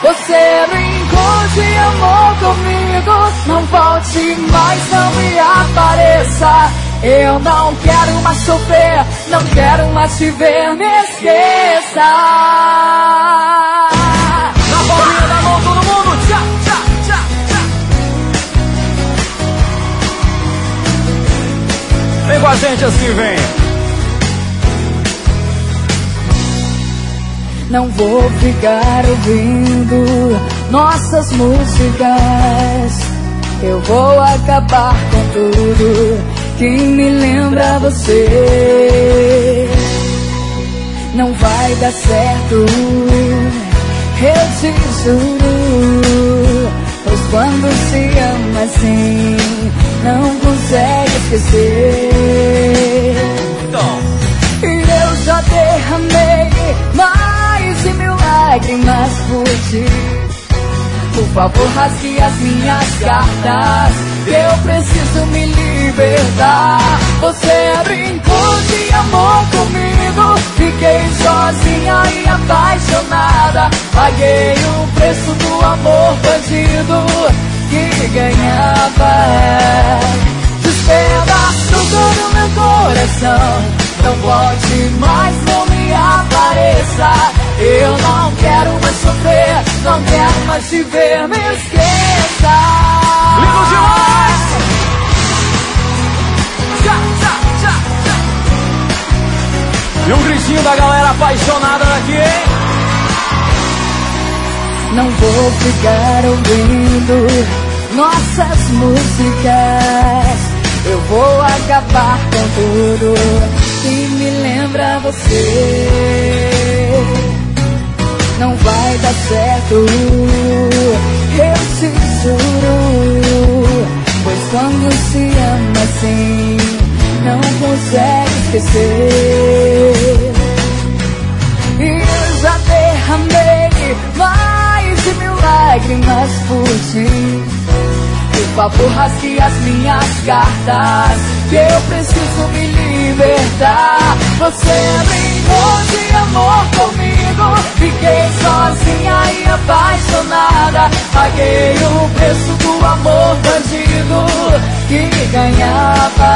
Você brincou de amor comigo, não volte mais, não me apareça. Eu não quero mais sofrer, não quero mais te ver, me esqueça. Na palminha da mão, todo mundo, tchá, tchá, tchá, tchá. Vem com a gente assim, vem. Não vou ficar ouvindo nossas músicas. Eu vou acabar com tudo que me lembra você. Não vai dar certo, eu te juro. Pois quando se ama assim, não consegue esquecer. E eu já derramei mais de 1000 lágrimas por ti. Por favor, rasgue as minhas cartas, eu preciso me libertar. Você brincou de amor comigo, fiquei sozinha e apaixonada. Paguei o preço do amor bandido que ganhava. Despedaço todo meu coração, não volte mais, não me apareça. Eu não quero mais sofrer, não quero mais te ver, me esqueça. Lindo demais! Tchá, tchá, tchá, tchá. E um gritinho da galera apaixonada daqui, hein? Não vou ficar ouvindo nossas músicas. Eu vou acabar com tudo que me lembra você. Não vai dar certo, eu te juro. Pois quando se ama assim, não consegue esquecer. E eu já derramei mais de 1000 lágrimas por ti. Por favor, rasgue as minhas cartas, que eu preciso me libertar. Você brincou de amor comigo, fiquei sozinha e apaixonada. Paguei o preço do amor bandido que ganhava.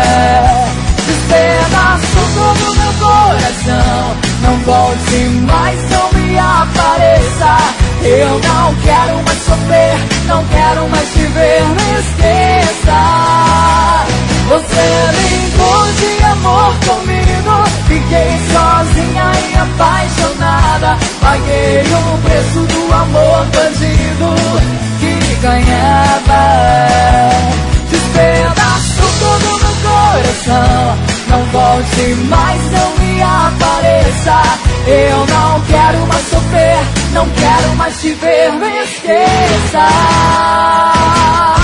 Despedaço todo meu coração, não volte mais, não me apareça. Eu não quero mais sofrer, não quero mais te ver, me esqueça. Você brincou de amor comigo, fiquei sozinha e apaixonada. Paguei o preço do amor bandido que ganhava. Despedaço todo meu coração, não volte mais, não me apareça. Eu não quero mais sofrer, não quero mais te ver, me esqueça.